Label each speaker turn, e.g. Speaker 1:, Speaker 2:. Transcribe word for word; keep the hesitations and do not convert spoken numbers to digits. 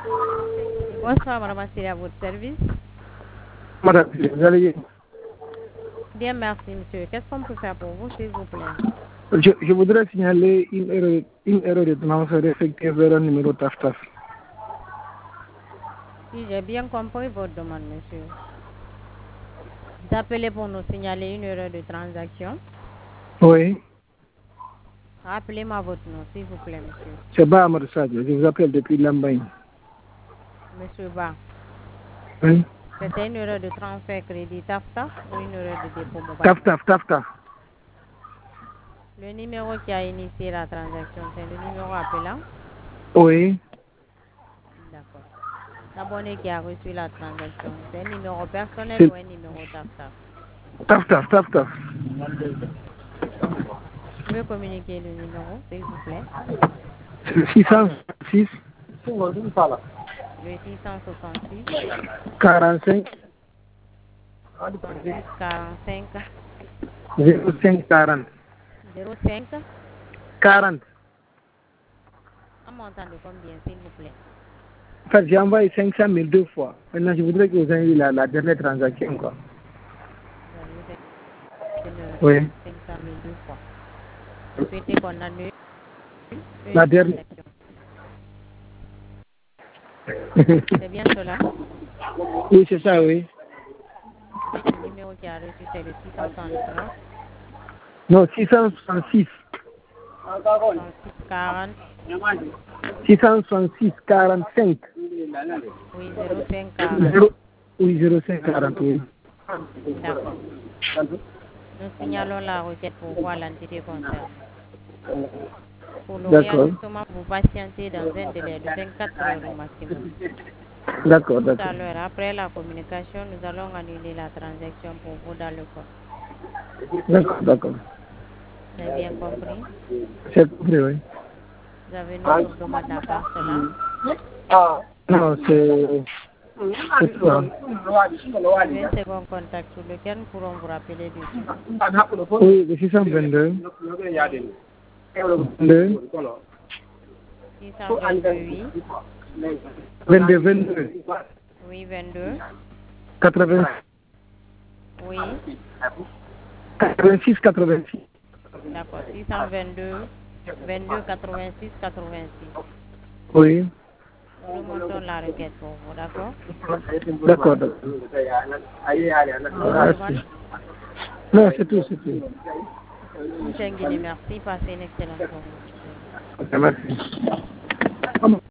Speaker 1: Bonsoir, madame Assiri, à votre service.
Speaker 2: Madame, vous allez bien?
Speaker 1: Bien, merci, monsieur. Qu'est-ce qu'on peut faire pour vous, s'il vous plaît?
Speaker 2: Je, je voudrais signaler une erreur, une erreur de transfert effectuée vers un numéro T A F T A F.
Speaker 1: Si j'ai bien compris votre demande, monsieur. Vous appelez pour nous signaler une erreur de transaction.
Speaker 2: Oui.
Speaker 1: Rappelez-moi votre nom, s'il vous plaît, monsieur.
Speaker 2: C'est Ba Amadou Sadio, je vous appelle depuis Lambagne.
Speaker 1: Monsieur Ba.
Speaker 2: Oui.
Speaker 1: C'était une erreur de transfert crédit T A F T A F ou une erreur de dépôt mobile?
Speaker 2: T A F T A F, T A F T A F.
Speaker 1: Le numéro qui a initié la transaction, c'est le numéro appelant?
Speaker 2: Oui.
Speaker 1: D'accord. L'abonné qui a reçu la transaction, c'est un numéro personnel
Speaker 2: C'est-
Speaker 1: ou un numéro T A F T A F?
Speaker 2: T A F T A F, T A F T A F.
Speaker 1: Vous pouvez communiquer le numéro, s'il vous plaît?
Speaker 2: C'est le six cent six
Speaker 1: Le six cent soixante-six,
Speaker 2: quarante-cinq
Speaker 1: soixante-six, quarante-cinq,
Speaker 2: zéro cinq quarante.
Speaker 1: zéro cinq.
Speaker 2: quarante.
Speaker 1: Un montant de combien, s'il vous plaît?
Speaker 2: En fait, j'ai envoyé cinq cent mille deux fois. Maintenant, je voudrais que vous ayez la, la dernière transaction, quoi.
Speaker 1: Vous avez fait une erreur
Speaker 2: Oui.
Speaker 1: de cinq cent mille deux fois. Vous souhaitez qu'on annule une
Speaker 2: La dernière.
Speaker 1: transaction. C'est bien cela?
Speaker 2: Oui, c'est ça, oui.
Speaker 1: Le numéro qui a reçu, c'est le six cent soixante-trois,
Speaker 2: Non, six cent soixante-six.
Speaker 1: soixante-six, quarante,
Speaker 2: six cent soixante-six quarante-cinq.
Speaker 1: oui, zéro cinq, quarante.
Speaker 2: zéro, oui, zéro cinq quarante, oui.
Speaker 1: D'accord. Nous signalons la requête pour voir l'entité concernée. Pour le
Speaker 2: D'accord.
Speaker 1: réajustement, vous patientez dans un délai de vingt-quatre heures au maximum.
Speaker 2: D'accord,
Speaker 1: Tout à
Speaker 2: d'accord.
Speaker 1: l'heure, après la communication, nous allons annuler la transaction pour vous dans le compte.
Speaker 2: D'accord, d'accord.
Speaker 1: Vous avez bien compris?
Speaker 2: C'est compris, oui.
Speaker 1: Vous avez une autre demande à part cela?
Speaker 2: Non, c'est... C'est tout, hein.
Speaker 1: Vous avez un second contact sur lequel nous pourrons vous rappeler dessus.
Speaker 2: Oui, le six cent vingt-deux. deux.
Speaker 1: six cent vingt-deux, oui.
Speaker 2: vingt-deux, vingt-deux.
Speaker 1: Oui, vingt-deux.
Speaker 2: quatre-vingts.
Speaker 1: Oui.
Speaker 2: quatre-vingt-six, quatre-vingt-six.
Speaker 1: D'accord. six cent vingt-deux, vingt-deux, quatre-vingt-six, quatre-vingt-six.
Speaker 2: Oui.
Speaker 1: Nous remontons la requête pour vous, d'accord?
Speaker 2: D'accord, d'accord.
Speaker 1: D'autres demandes?
Speaker 2: Non, c'est tout, c'est tout.
Speaker 1: Monsieur Nguyen, merci. Passez une excellente journée.
Speaker 2: Ok, merci.